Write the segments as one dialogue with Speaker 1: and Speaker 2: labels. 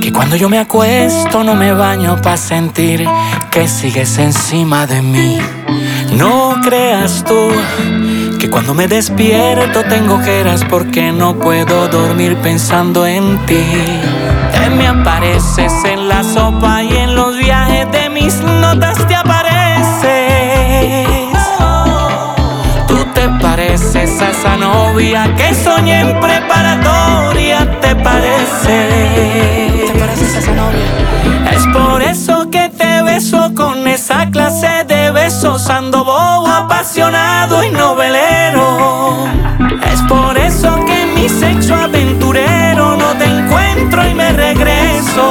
Speaker 1: Que cuando yo me acuesto no me baño pa' sentir que sigues encima de mí. No creas tú que cuando me despierto tengo ojeras porque no puedo dormir pensando en ti. Te me apareces en la sopa y en los viajes de mis notas te apareces. Tú te pareces a esa novia que soñé en preparatoria, te pareces. ¿Te pareces a esa novia? Es por eso que te beso con esa clase de besos. Ando bobo, apasionado y novelero. Es por eso que en mi sexo aventurero no te encuentro y me regreso.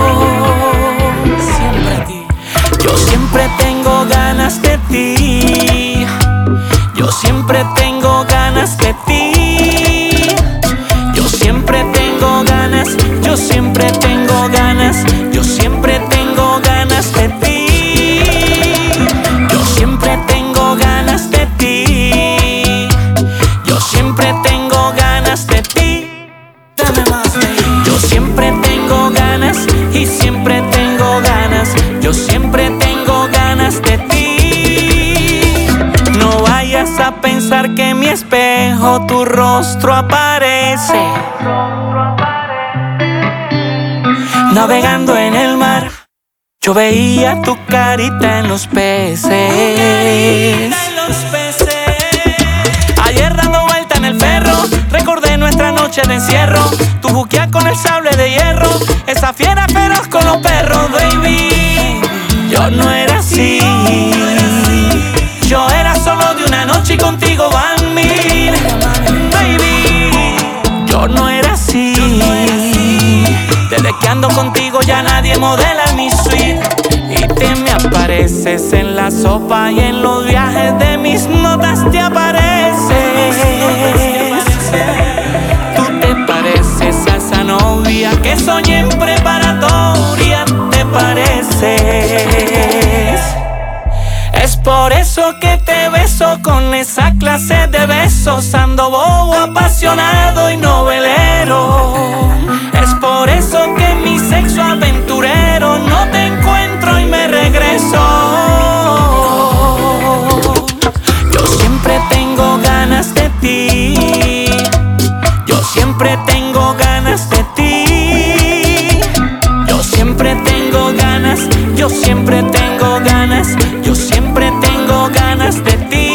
Speaker 1: Siempre a ti. Yo siempre tengo ganas de ti. Yo siempre tengo ganas de ti. Yo siempre tengo ganas. Yo siempre tengo ganas. Yo siempre tengo ganas de ti. Yo siempre tengo ganas de ti. Yo siempre tengo ganas de ti. Dame más, baby. Yo siempre tengo ganas y siempre tengo ganas. Yo siempre tengo ganas de ti. No vayas a pensar que en mi espejo tu rostro aparece. Navegando en el mar, yo veía tu carita en los peces. Ayer dando vuelta en el ferro, recordé nuestra noche de encierro. Tu buquea con el sable de hierro, esa fiera feroz con los perros, baby. Yo no era así. Yo era solo de una noche y contigo van mil, baby. Yo no era así. Desde que ando contigo ya nadie modela mi suite. Y te me apareces en la sopa y en los viajes de mis notas te apareces. Tú te pareces a esa novia que soñé en preparatoria, te pareces. Es por eso que te beso con esa clase de besos. Ando bobo, apasionado y novelero. Es por eso que en mi sexo aventurero no te encuentro y me regreso. Yo siempre tengo ganas de ti. Yo siempre tengo ganas de ti. Yo siempre tengo ganas. Yo siempre tengo ganas. Yo siempre tengo ganas de ti.